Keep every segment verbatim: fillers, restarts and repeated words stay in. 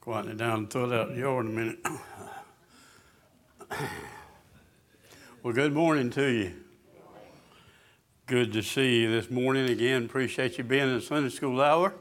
Quieten it down and throw it out the yard in a minute. Well, good morning to you. Good to see you this morning again. Appreciate you being in the Sunday School Hour.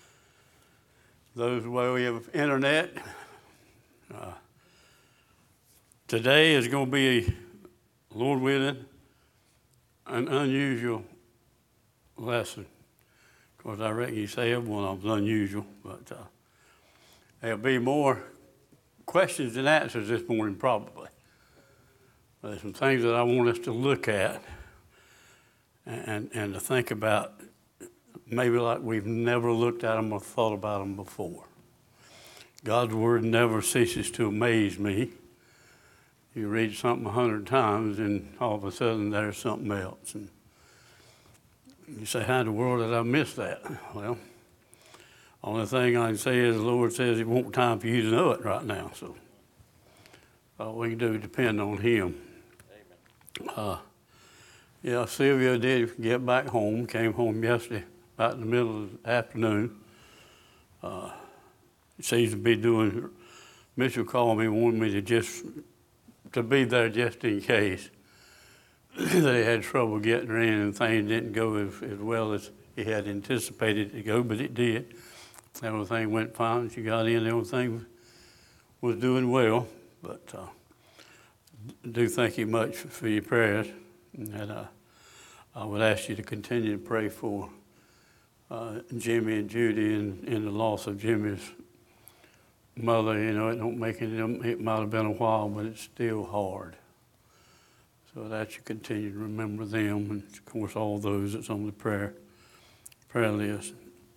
Those where we have internet. Uh, today is going to be, Lord willing, an unusual lesson. Of course, I reckon you say every one of them's unusual, but uh, there'll be more questions than answers this morning, probably. There's some things that I want us to look at and, and to think about, maybe like we've never looked at them or thought about them before. God's Word never ceases to amaze me. You read something a hundred times and all of a sudden there's something else. And you say, how in the world did I miss that? Well, only thing I can say is the Lord says it won't time for you to know it right now. So all we can do is depend on Him. Amen. Uh, yeah, Sylvia did get back home, came home yesterday about in the middle of the afternoon. Uh, seems to be doing, Mitchell called me, wanted me to just, to be there just in case. They had trouble getting her in and things didn't go as, as well as he had anticipated it to go, but it did. Everything went fine. She got in, everything was doing well. But uh, I do thank you much for your prayers. And uh, I would ask you to continue to pray for uh, Jimmy and Judy and, and the loss of Jimmy's mother. You know, it don't make it, it might have been a while, but it's still hard. So that you continue to remember them and, of course, all those that's on the prayer, prayer list.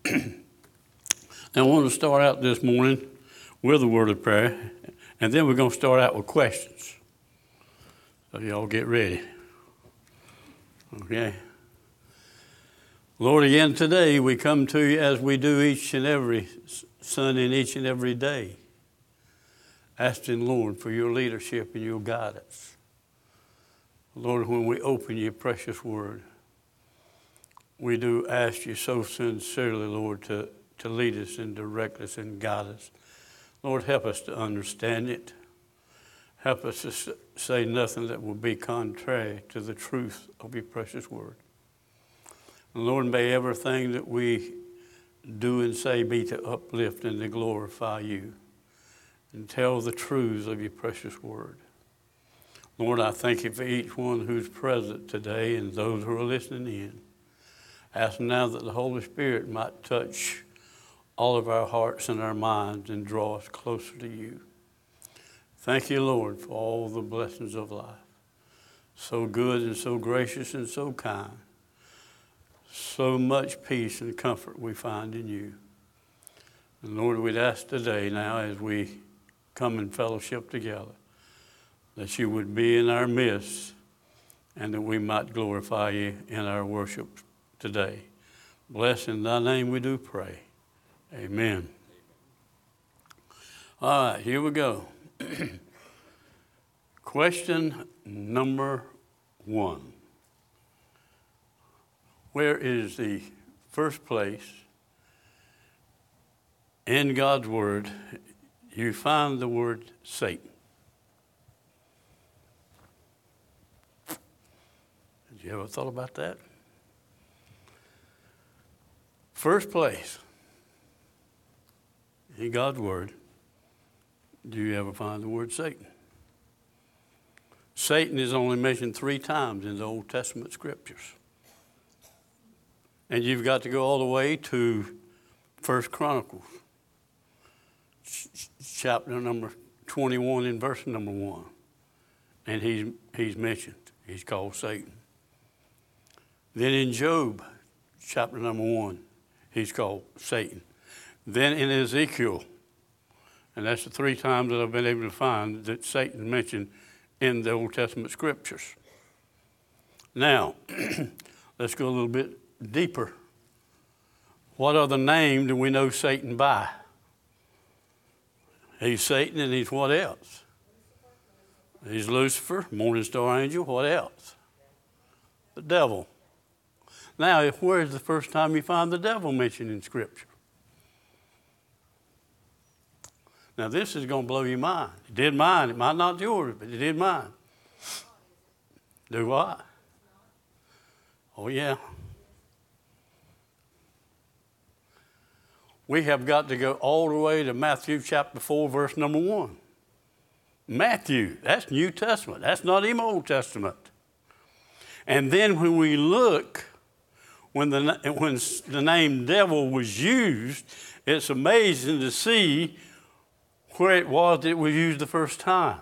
I want to start out this morning with a word of prayer, and then we're going to start out with questions. So y'all get ready. Okay. Lord, again today we come to you as we do each and every Sunday and each and every day, asking, Lord, for your leadership and your guidance. Lord, when we open your precious word, we do ask you so sincerely, Lord, to, to lead us and direct us and guide us. Lord, help us to understand it. Help us to say nothing that will be contrary to the truth of your precious word. And Lord, may everything that we do and say be to uplift and to glorify you and tell the truths of your precious word. Lord, I thank you for each one who's present today and those who are listening in. Ask now that the Holy Spirit might touch all of our hearts and our minds and draw us closer to you. Thank you, Lord, for all the blessings of life. So good and so gracious and so kind. So much peace and comfort we find in you. And Lord, we'd ask today now as we come in fellowship together, that you would be in our midst and that we might glorify you in our worship today. Bless in thy name we do pray. Amen. All right, here we go. Question number one. Where is the first place in God's word you find the word Satan? Did you ever thought about that? First place in God's word, do you ever find the word Satan? Satan is only mentioned three times in the Old Testament scriptures. And you've got to go all the way to First Chronicles, ch- chapter number twenty-one and verse number one. And he's, he's mentioned. He's called Satan. Then in Job, chapter number one, he's called Satan. Then in Ezekiel, and that's the three times that I've been able to find that Satan mentioned in the Old Testament scriptures. Now, let's go a little bit deeper. What other name do we know Satan by? He's Satan, and he's what else? He's Lucifer, morning star angel. What else? The devil. Now, where's the first time you find the devil mentioned in Scripture? Now, this is going to blow your mind. It did mine. It might not yours, but it did mine. Do what? Oh, yeah. We have got to go all the way to Matthew chapter four, verse number one. Matthew, that's New Testament. That's not even Old Testament. And then when we look, when the, when the name devil was used, it's amazing to see where it was that it was used the first time.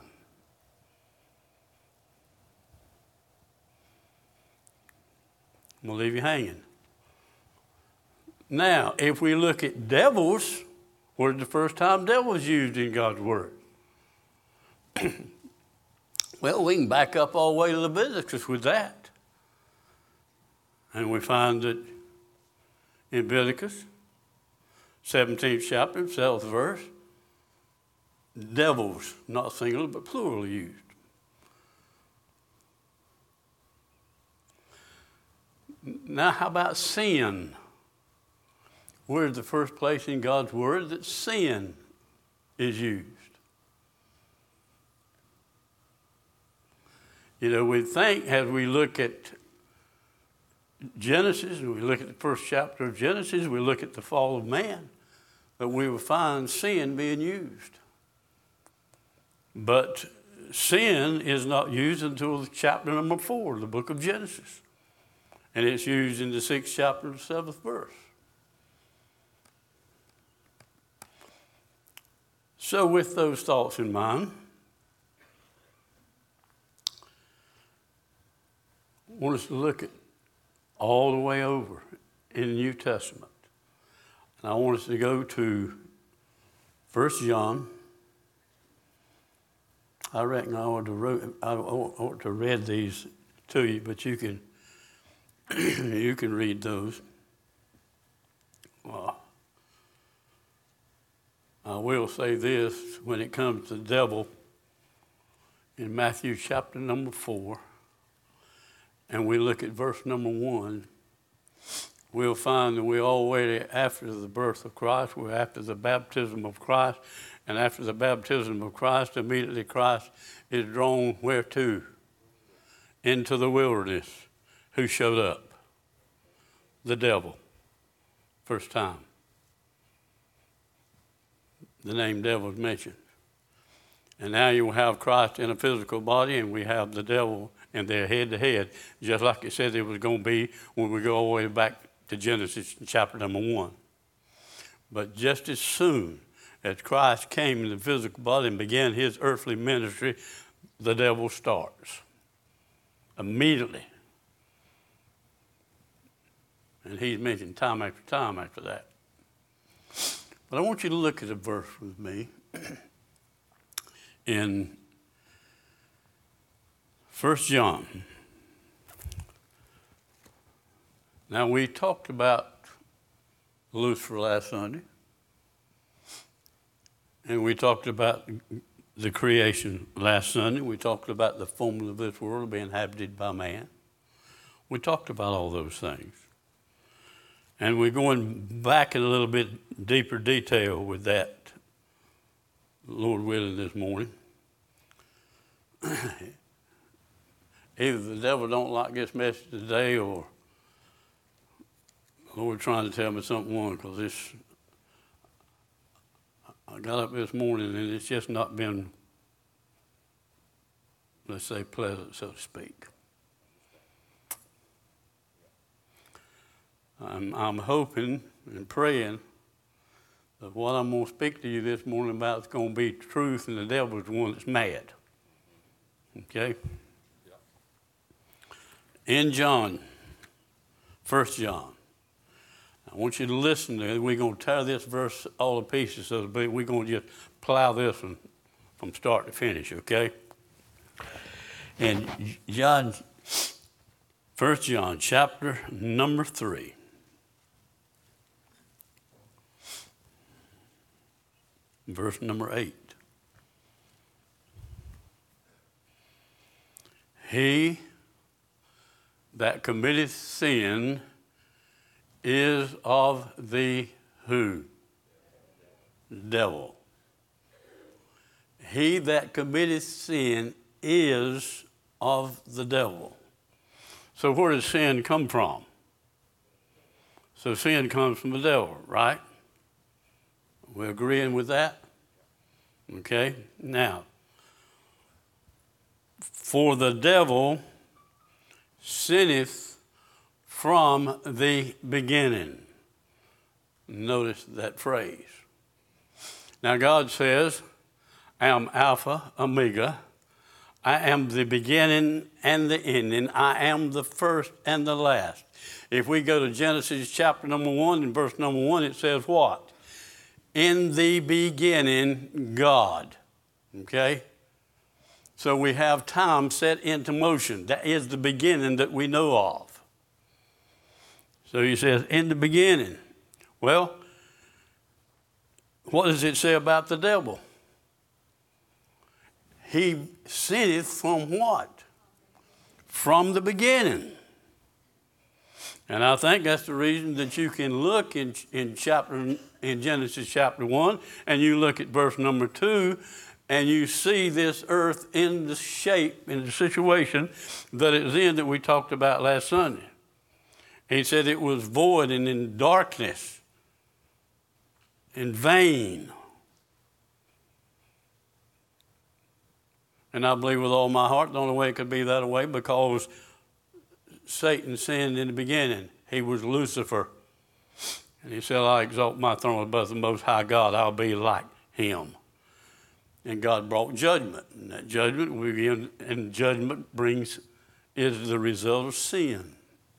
I'm going to leave you hanging. Now, if we look at devils, where's the first time devil was used in God's Word? Well, we can back up all the way to Leviticus with that. And we find that in Leviticus, seventeenth chapter, seventh verse, devils, not singular, but plural used. Now, how about sin? Where's the first place in God's Word that sin is used? You know, we think as we look at Genesis, and we look at the first chapter of Genesis, we look at the fall of man, that we will find sin being used. But sin is not used until chapter number four of the book of Genesis. And it's used in the sixth chapter, the seventh verse. So with those thoughts in mind, I want us to look at all the way over in the New Testament. And I want us to go to First John. I reckon I ought to, wrote, I ought to read these to you, but you can, you can read those. Well, I will say this, when it comes to the devil, in Matthew chapter number four, and we look at verse number one, we'll find that we're already after the birth of Christ, we're after the baptism of Christ, and after the baptism of Christ, immediately Christ is drawn where to? Into the wilderness. Who showed up? The devil. First time the name devil is mentioned. And now you have Christ in a physical body, and we have the devil, and they're head to head, just like it said it was going to be when we go all the way back to Genesis chapter number one. But just as soon as Christ came in the physical body and began his earthly ministry, the devil starts. Immediately. And he's mentioned time after time after that. But I want you to look at a verse with me in First John. Now, we talked about Lucifer last Sunday, and we talked about the creation last Sunday. We talked about the fullness of this world being inhabited by man. We talked about all those things. And we're going back in a little bit deeper detail with that, Lord willing, this morning. Either the devil don't like this message today, or the Lord trying to tell me something wrong, because this, I got up this morning and it's just not been, let's say, pleasant, so to speak. I'm, I'm hoping and praying that what I'm going to speak to you this morning about is going to be truth, and the devil is the one that's mad. Okay? In John, First John, I want you to listen to it. We're going to tear this verse all to pieces, so we're going to just plow this one from start to finish, okay? And John, First John, chapter number three. Verse number eight. He that committeth sin is of the who? Devil. he that committeth sin is of the devil. So where does sin come from? So sin comes from the devil, right? We're agreeing with that? Okay, now, for the devil sinneth from the beginning. Notice that phrase. Now God says, I am Alpha, Omega. I am the beginning and the ending. I am the first and the last. If we go to Genesis chapter number one and verse number one, it says what? In the beginning, God. Okay? So we have time set into motion. That is the beginning that we know of. So he says, in the beginning. Well, what does it say about the devil? He sinneth from what? From the beginning. And I think that's the reason that you can look in, in chapter in Genesis chapter one, and you look at verse number two, and you see this earth in the shape, in the situation that it was in that we talked about last Sunday. He said it was void and in darkness, in vain. And I believe with all my heart the only way it could be that way because Satan sinned in the beginning. He was Lucifer. And he said, I exalt my throne above the Most High God. I'll be like him. And God brought judgment. And that judgment, we begin, and judgment brings, is the result of sin.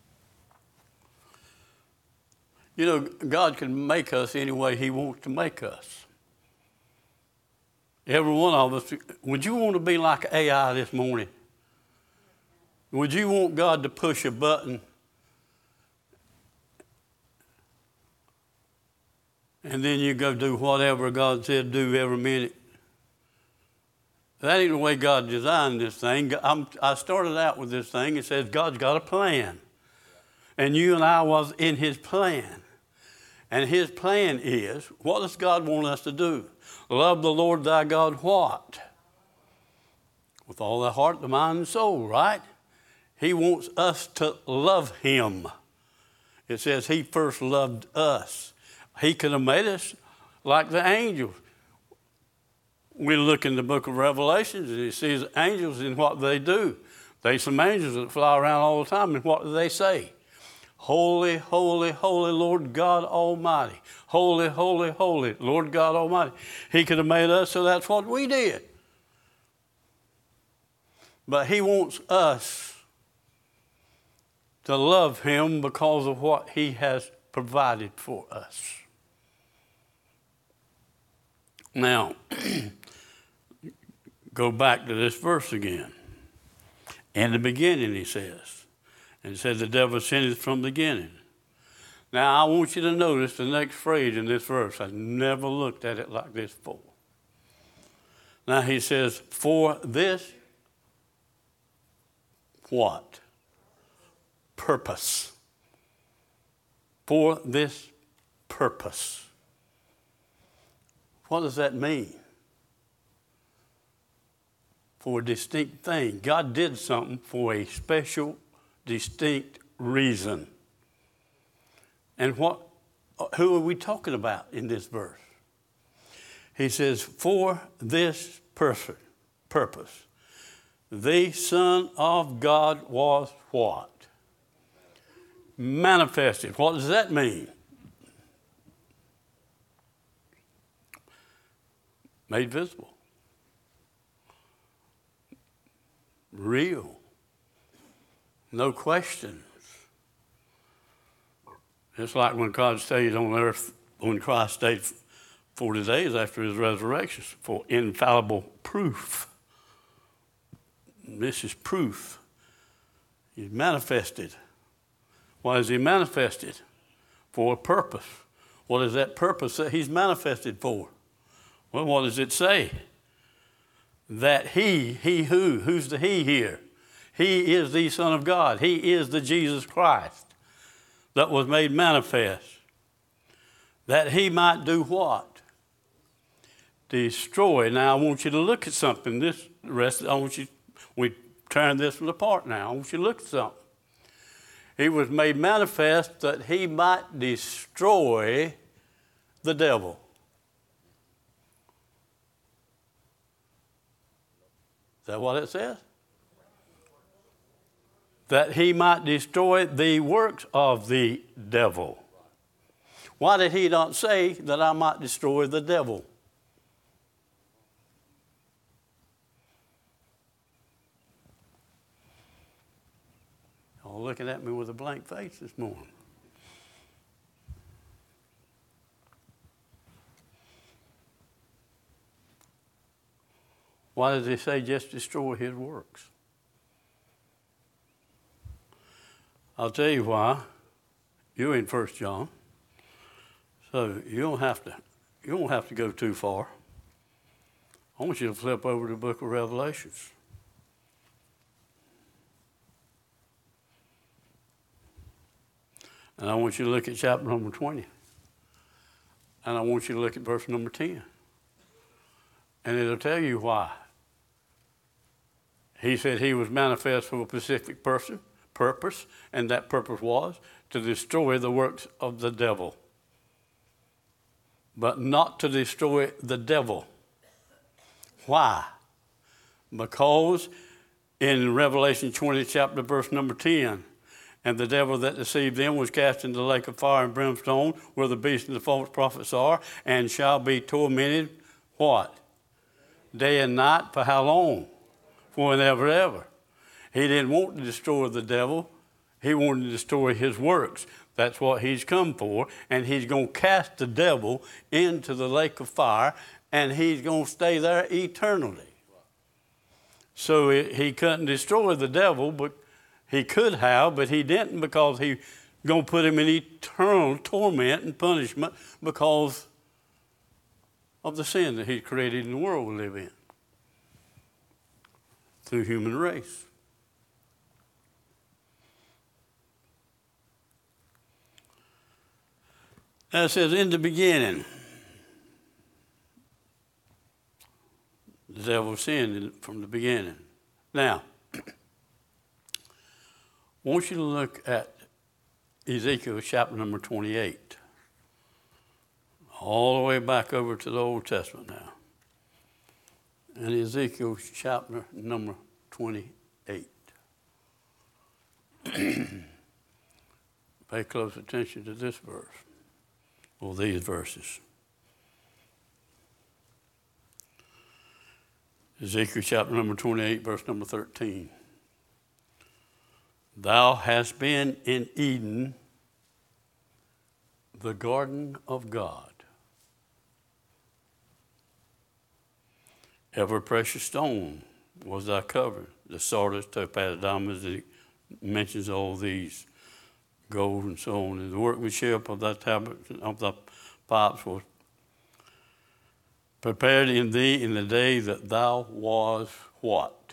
You know, God can make us any way he wants to make us. Every one of us, would you want to be like A I this morning? Would you want God to push a button and then you go do whatever God said do every minute? That ain't the way God designed this thing. I'm, I started out with this thing. It says God's got a plan. And you and I was in his plan. And his plan is, what does God want us to do? Love the Lord thy God what? With all thy heart, the mind, and soul, right? He wants us to love him. It says he first loved us. He could have made us like the angels. We look in the book of Revelations and he sees angels and what they do. There's some angels that fly around all the time, and what do they say? Holy, holy, holy Lord God Almighty. Holy, holy, holy Lord God Almighty. He could have made us, so that's what we did. But he wants us to love him because of what he has provided for us. Now, go back to this verse again. In the beginning, he says. And it says the devil sinned from the beginning. Now, I want you to notice the next phrase in this verse. I've never looked at it like this before. Now, he says, for this, what? Purpose. For this purpose. What does that mean? For a distinct thing. God did something for a special, distinct reason. And what? Who are we talking about in this verse? He says, for this purpose, purpose, the Son of God was what? Manifested. What does that mean? Made visible. Real. No questions. It's like when God stayed on earth, when Christ stayed forty days after his resurrection for infallible proof. This is proof. He's manifested. Why is he manifested? For a purpose. What is that purpose that he's manifested for? Well, what does it say? That he, he who, who's the he here? He is the Son of God. He is the Jesus Christ that was made manifest. That he might do what? destroy. Now I want you to look at something. This rest, I want you, we turn this one apart now. I want you to look at something. He was made manifest that he might destroy the devil. Is that what it says? That he might destroy the works of the devil. Why did he not say that I might destroy the devil? Y'all looking at me with a blank face this morning. Why does he say just destroy his works? I'll tell you why. You're in First John. So you don't have to you don't have to go too far. I want you to flip over to the book of Revelations. And I want you to look at chapter number twenty. And I want you to look at verse number ten. And it'll tell you why. He said he was manifest for a specific person, purpose, and that purpose was to destroy the works of the devil. But not to destroy the devil. Why? Because in Revelation twenty, chapter verse number ten, and the devil that deceived them was cast into the lake of fire and brimstone, where the beast and the false prophets are, and shall be tormented, what? Day and night, for how long? For and ever, ever. He didn't want to destroy the devil. He wanted to destroy his works. That's what he's come for. And he's going to cast the devil into the lake of fire, and he's going to stay there eternally. So it, he couldn't destroy the devil, but he could have, but he didn't, because he's going to put him in eternal torment and punishment because of the sin that he created in the world we live in through human race. Now it says, in the beginning, the devil sinned from the beginning. Now, I want you to look at Ezekiel chapter number twenty-eight. All the way back over to the Old Testament now. And Ezekiel chapter number twenty-eight. Pay close attention to this verse, or these verses. Ezekiel chapter number twenty-eight, verse number thirteen. Thou hast been in Eden, the garden of God. Every precious stone was thy covering. The sardius, topaz, diamonds, it mentions all these, gold and so on. And the workmanship of thy tablets of the pipes was prepared in thee in the day that thou was what?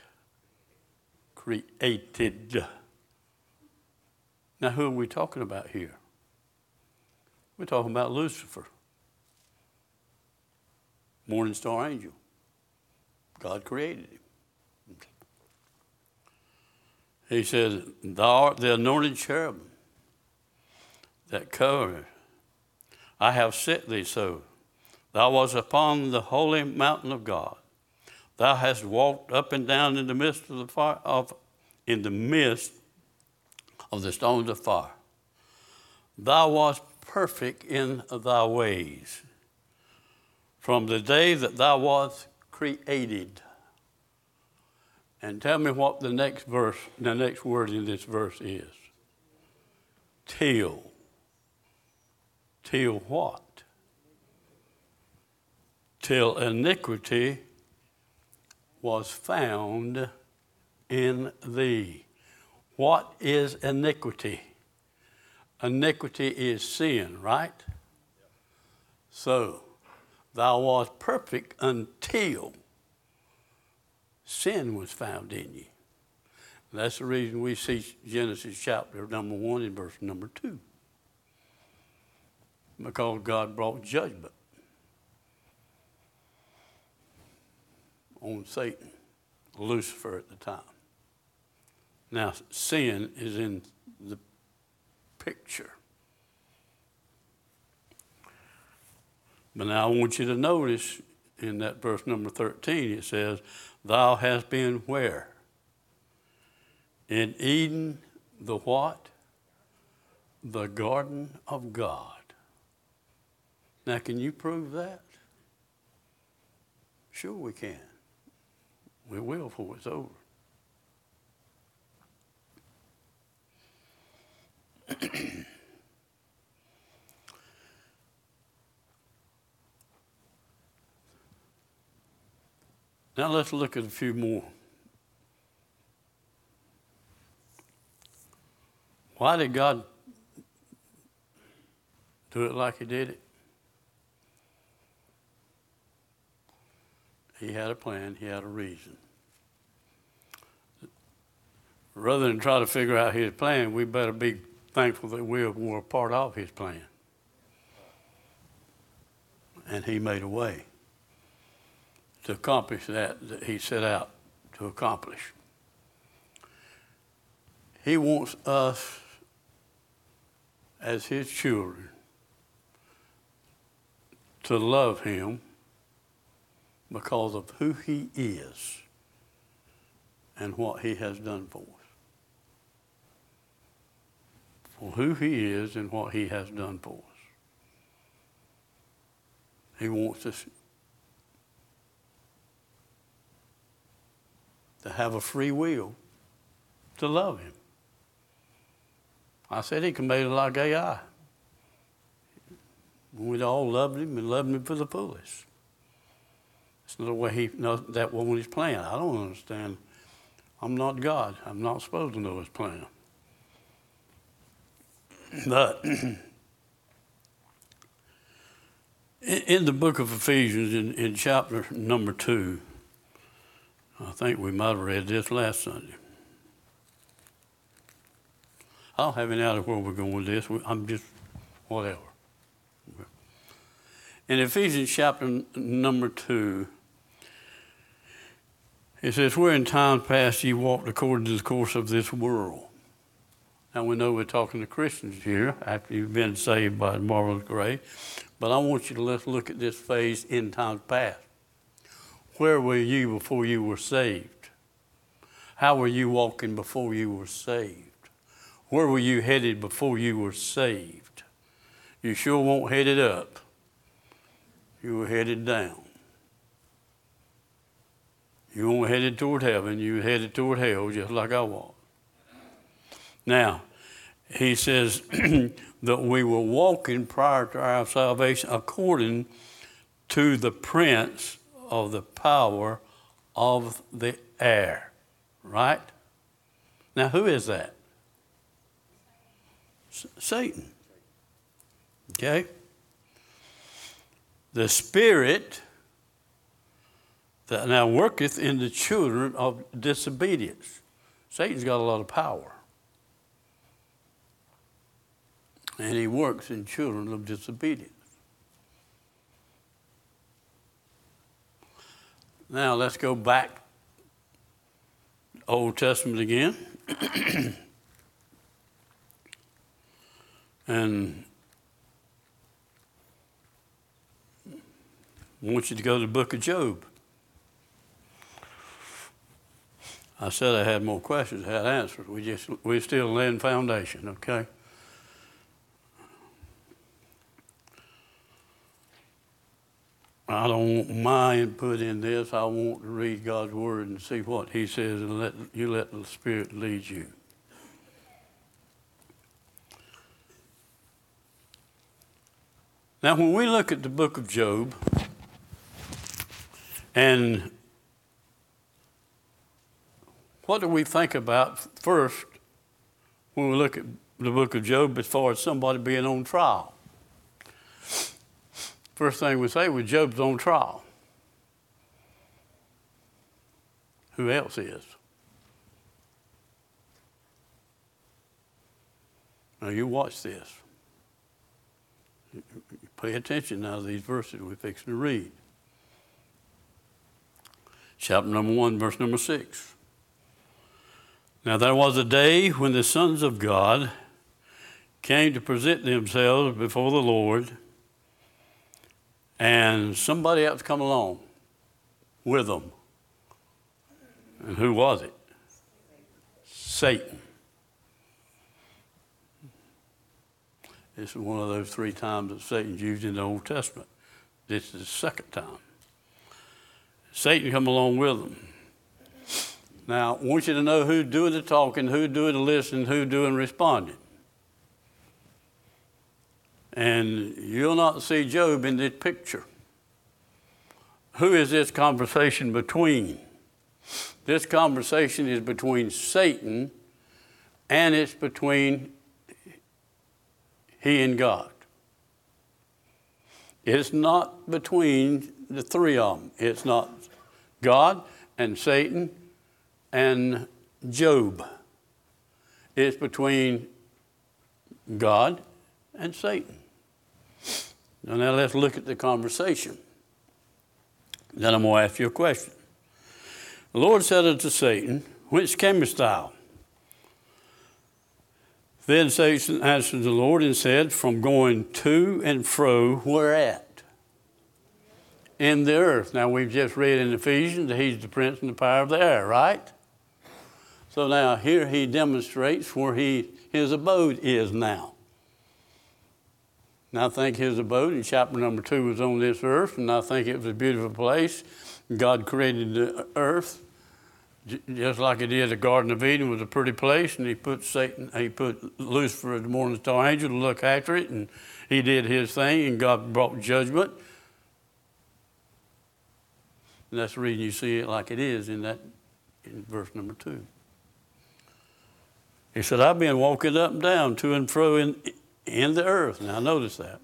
Created. Now, who are we talking about here? We're talking about Lucifer, morning star angel. God created him. He says, thou art the anointed cherubim that cover. I have set thee so. Thou wast upon the holy mountain of God. Thou hast walked up and down in the midst of the fire of in the midst of the stones of fire. Thou wast perfect in thy ways from the day that thou wast created. And tell me what the next verse, the next word in this verse is. Till. Till what? Till iniquity was found in thee. What is iniquity? Iniquity is sin, right? So, thou wast perfect until sin was found in you. That's the reason we see Genesis chapter number one and verse number two. Because God brought judgment. on Satan, Lucifer at the time. Now, sin is in the picture. But now I want you to notice in that verse number thirteen, it says, thou hast been where? In Eden, the what? The garden of God. Now, can you prove that? Sure we can. We will before it's over. Now let's look at a few more. Why did God do it like he did it? He had a plan, he had a reason. Rather than try to figure out his plan, we better be thankful that we were a part of his plan. And he made a way to accomplish that that he set out to accomplish. He wants us as his children to love him because of who he is and what he has done for us. For who he is and what he has done for us. He wants us to have a free will to love him. I said he can make it like A I. We'd all loved him and loved him for the fullest. It's not the way he knows that wasn't his plan. I don't understand. I'm not God. I'm not supposed to know his plan. But in the book of Ephesians, in, in chapter number two, I think we might have read this last Sunday. I don't have any idea where we're going with this. I'm just whatever. In Ephesians chapter number two, it says, where in time past ye walked according to the course of this world. Now we know we're talking to Christians here after you've been saved by marvelous grace. But I want you to let's look at this phase in times past. Where were you before you were saved? How were you walking before you were saved? Where were you headed before you were saved? You sure weren't headed up. You were headed down. You weren't headed toward heaven. You were headed toward hell just like I was. Now, he says that we were walking prior to our salvation according to the prince of the power of the air. Right? Now, who is that? S- Satan. Okay? The spirit that now worketh in the children of disobedience. Satan's got a lot of power. And he works in children of disobedience. Now let's go back Old Testament again. And I want you to go to the book of Job. I said I had more questions, I had answers. We just we're still laying foundation, okay? I don't want my input in this. I want to read God's word and see what he says, and let you let the Spirit lead you. Now, when we look at the book of Job, and what do we think about first when we look at the book of Job as far as somebody being on trial? First thing we say was Job's on trial. Who else is? Now you watch this. Pay attention now to these verses we're fixing to read. chapter number one, verse number six. Now there was a day when the sons of God came to present themselves before the Lord, and somebody else come along with them. And who was it? Satan. This is one of those three times that Satan's used in the Old Testament. This is the second time. Satan come along with them. Now, I want you to know who's doing the talking, who's doing the listening, who's doing responding. And you'll not see Job in this picture. Who is this conversation between? This conversation is between Satan, and it's between he and God. It's not between the three of them. It's not God and Satan and Job. It's between God and Satan. Now, now let's look at the conversation. Then I'm going to ask you a question. The Lord said unto Satan, Whence camest thou? Then Satan answered the Lord and said, From going to and fro, where at? In the earth. Now, we've just read in Ephesians that he's the prince and the power of the air, right? So now here he demonstrates where he, his abode is now. And I think his abode in chapter number two was on this earth, and I think it was a beautiful place. God created the earth just like he did the Garden of Eden was a pretty place, and he put Satan, he put Lucifer, the morning star angel, to look after it, and he did his thing, and God brought judgment. And that's the reason you see it like it is in that in verse number two. He said, I've been walking up and down, to and fro in, in the earth. Now notice that.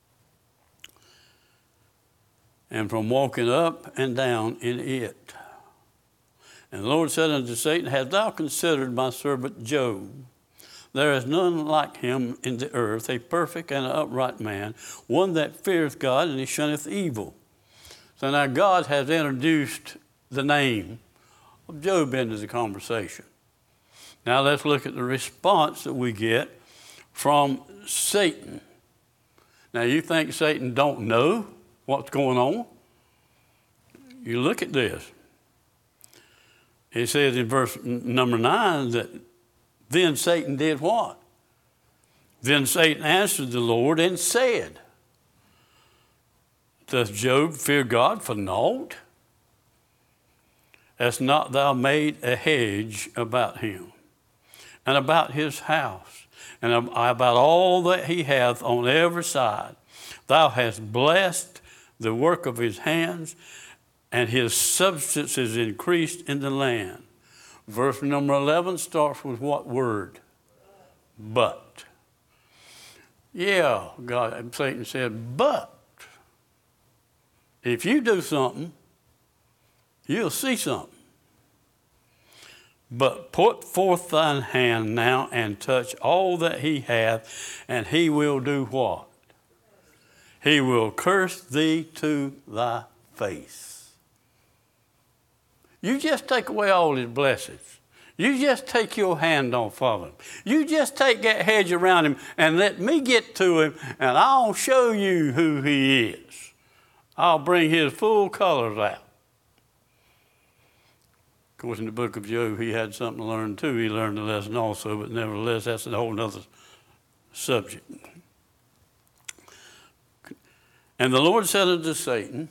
And from walking up and down in it. And the Lord said unto Satan, Hast thou considered my servant Job? There is none like him in the earth, a perfect and an upright man, one that feareth God, and he shunneth evil. So now God has introduced the name of Job into the conversation. Now let's look at the response that we get from Satan. Now you think Satan don't know what's going on? You look at this. It says in verse number nine that then Satan did what? Then Satan answered the Lord and said, Doth Job fear God for naught? Hast not thou made a hedge about him, and about his house, and about all that he hath on every side? Thou hast blessed the work of his hands, and his substance is increased in the land. Verse number eleven starts with what word? But. Yeah, God, Satan said, but if you do something, you'll see something. But put forth thine hand now and touch all that he hath, and he will do what? He will curse thee to thy face. You just take away all his blessings. You just take your hand off of him. You just take that hedge around him and let me get to him, and I'll show you who he is. I'll bring his full colors out. Of course, in the book of Job, he had something to learn too. He learned a lesson also, but nevertheless, that's a whole other subject. And the Lord said unto Satan,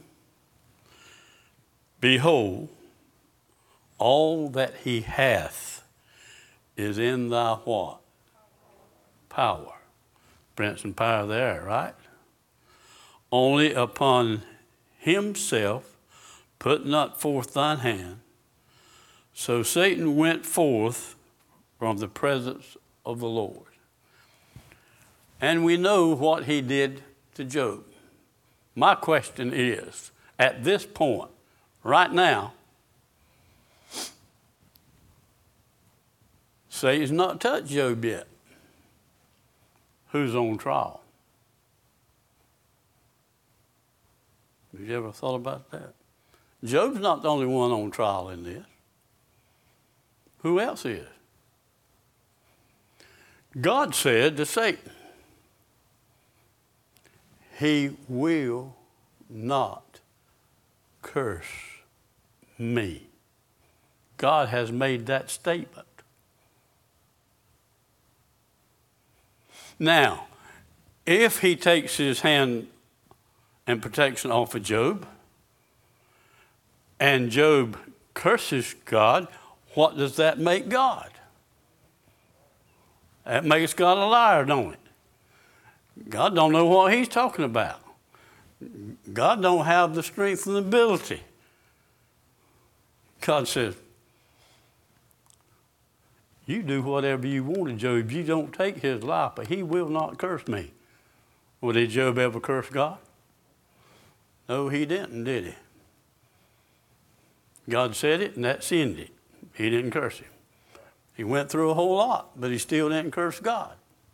Behold, all that he hath is in thy what? Power. Prince and power there, right? Only upon himself put not forth thine hand. So Satan went forth from the presence of the Lord. And we know what he did to Job. My question is, at this point, right now, Satan's not touched Job yet. Who's on trial? Have you ever thought about that? Job's not the only one on trial in this. Who else is? God said to Satan, he will not curse me. God has made that statement. Now, if he takes his hand and protection off of Job, and Job curses God, what does that make God? That makes God a liar, don't it? God don't know what he's talking about. God don't have the strength and ability. God says, you do whatever you want to Job. You don't take his life, but he will not curse me. Well, did Job ever curse God? No, he didn't, did he? God said it, and that's ended. He didn't curse him. He went through a whole lot, but he still didn't curse God.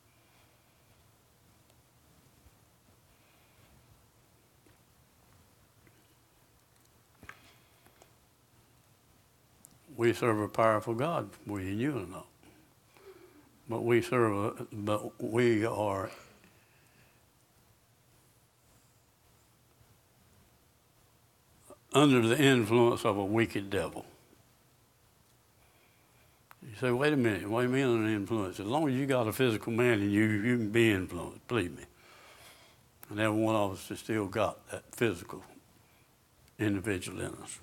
We serve a powerful God, we and you know. But we serve, a, but we are under the influence of a wicked devil. You say, wait a minute, what do you mean under the influence? As long as you got a physical man in you, you can be influenced, believe me. And every one of us has still got that physical individual in us.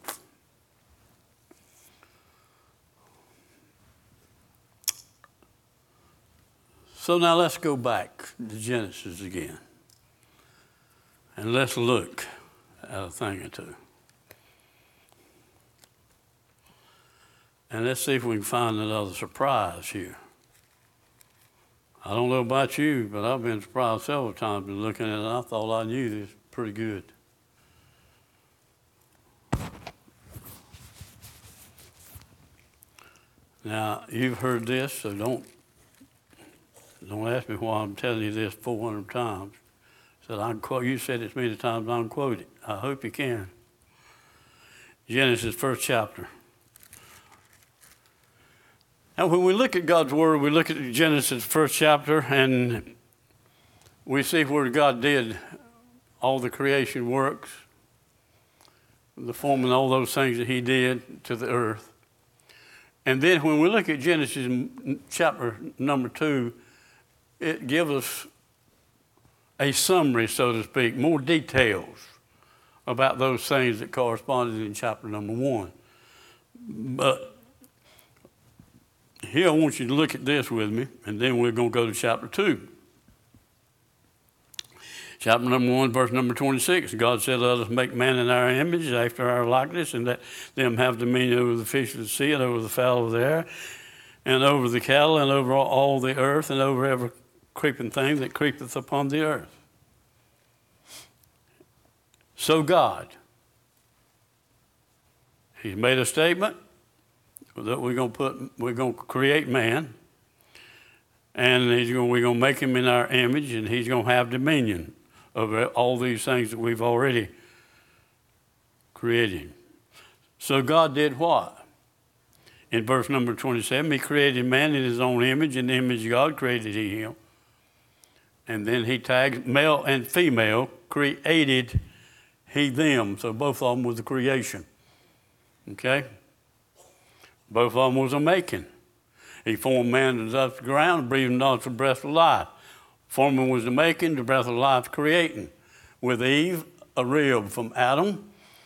So now let's go back to Genesis again. And let's look at a thing or two. And let's see if we can find another surprise here. I don't know about you, but I've been surprised several times in looking at it, and I thought I knew this pretty good. Now, you've heard this, so don't Don't ask me why I'm telling you this four hundred times. Said I can quote. You said it as many times I can quote it. I hope you can. Genesis, first chapter. Now, when we look at God's Word, we look at Genesis, first chapter, and we see where God did all the creation works, the forming all those things that He did to the earth. And then when we look at Genesis chapter number two, it gives us a summary, so to speak, more details about those things that corresponded in chapter number one. But here I want you to look at this with me, and then we're going to go to chapter two. Chapter number one, verse number twenty-six, God said, let us make man in our image, after our likeness, and let them have dominion over the fish of the sea, and over the fowl of the air, and over the cattle, and over all the earth, and over every creeping thing that creepeth upon the earth. So God, He's made a statement that we're going to put, we're going to create man, and he's going, we're going to make him in our image, and he's going to have dominion over all these things that we've already created. So God did what? In verse number twenty-seven, He created man in His own image, in the image of God created He him. And then He tags male and female, created He them. So both of them was a creation. Okay? Both of them was a making. He formed man out of the ground, breathed not the breath of life. Forming was the making, the breath of life creating. With Eve, a rib from Adam,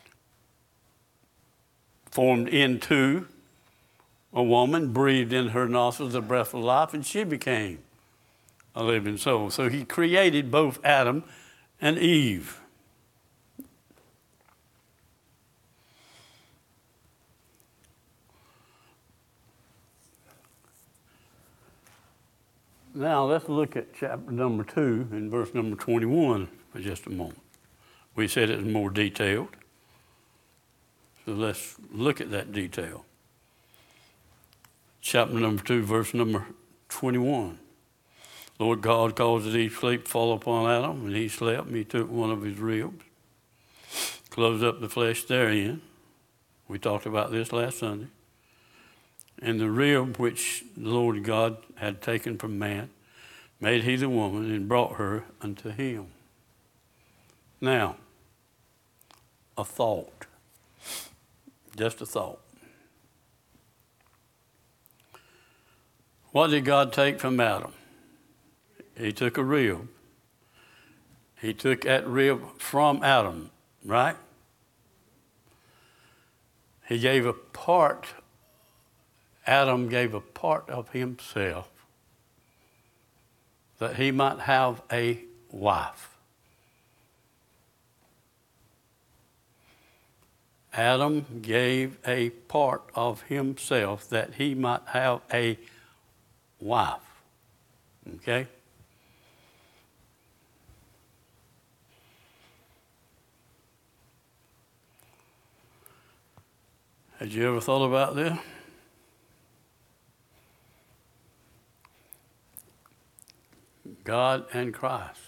formed into a woman, breathed in her nostrils the breath of life, and she became a living soul. So He created both Adam and Eve. Now let's look at chapter number two and verse number twenty-one for just a moment. We said it was more detailed. So let's look at that detail. Chapter number two, verse number twenty-one. Lord God caused a deep sleep fall upon Adam, and he slept, and He took one of his ribs, closed up the flesh therein. We talked about this last Sunday. And the rib which the Lord God had taken from man, made he the woman and brought her unto him. Now, a thought, just a thought. What did God take from Adam? He took a rib. He took that rib from Adam, right? He gave a part, Adam gave a part of himself that he might have a wife. Adam gave a part of himself that he might have a wife. Okay? Had you ever thought about this? God and Christ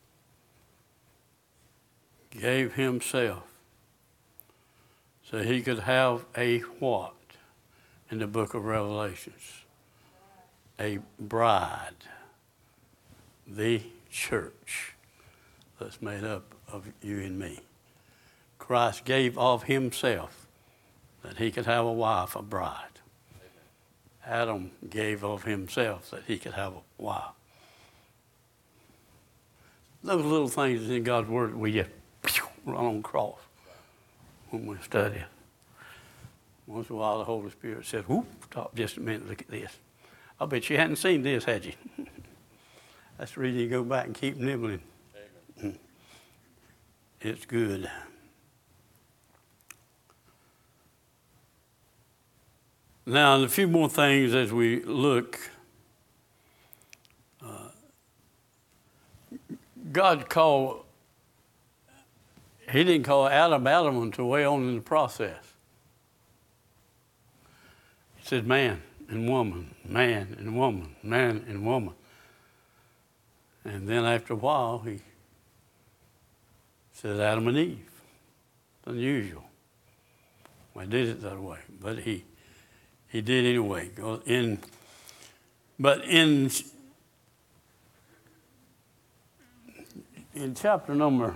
gave himself so he could have a what in the book of Revelations? A bride, the church that's made up of you and me. Christ gave of himself that he could have a wife, a bride. Adam gave of himself that he could have a wife. Those little things in God's word we just run on across when we study it. Once in a while the Holy Spirit says, whoop, stop just a minute, look at this. I bet you hadn't seen this, had you? That's the reason you go back and keep nibbling. Amen. It's good. Now, a few more things as we look. Uh, God called, he didn't call Adam Adam until way on in the process. He said man and woman, man and woman, man and woman. And then after a while, he said Adam and Eve. It's unusual. I did it that way, but he he did anyway. In, but in in chapter number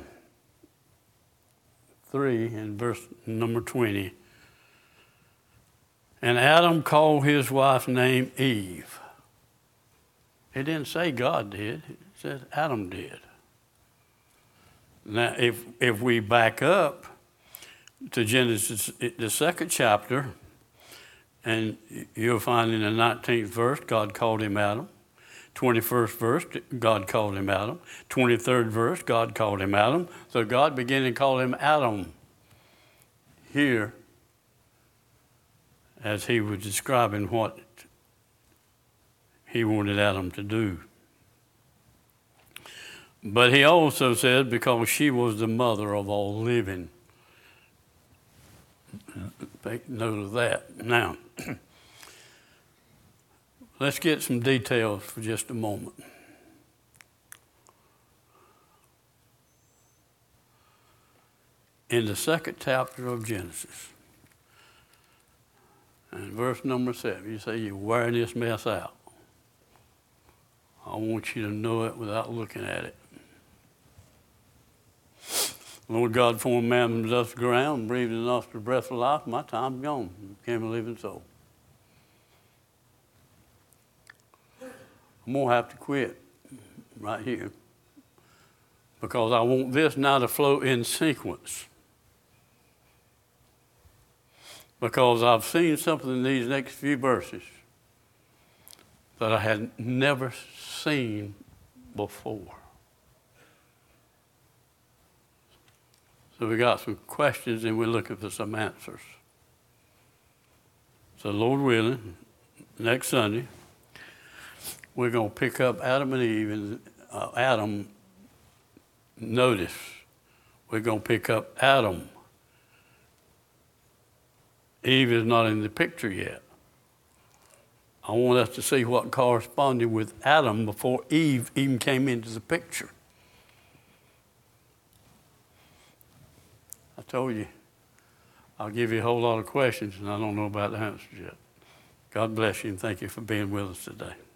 three, in verse number twenty, and Adam called his wife's name Eve. It didn't say God did. It said Adam did. Now, if if we back up to Genesis, the second chapter, and you'll find in the nineteenth verse, God called him Adam. twenty-first verse, God called him Adam. twenty-third verse, God called him Adam. So God began to call him Adam here as he was describing what he wanted Adam to do. But he also said, because she was the mother of all living. Take note of that. Now, let's get some details for just a moment. In the second chapter of Genesis, and verse number seven, you say you're wearing this mess out. I want you to know it without looking at it. Lord God formed man from the dust of the ground, breathed in the nostril the breath of life. My time's gone. Became a living soul. I'm going to have to quit right here because I want this now to flow in sequence. Because I've seen something in these next few verses that I had never seen before. So we got some questions and we're looking for some answers. So Lord willing, next Sunday, we're going to pick up Adam and Eve. And uh, Adam, notice, we're going to pick up Adam. Eve is not in the picture yet. I want us to see what corresponded with Adam before Eve even came into the picture. I told you, I'll give you a whole lot of questions, and I don't know about the answers yet. God bless you, and thank you for being with us today.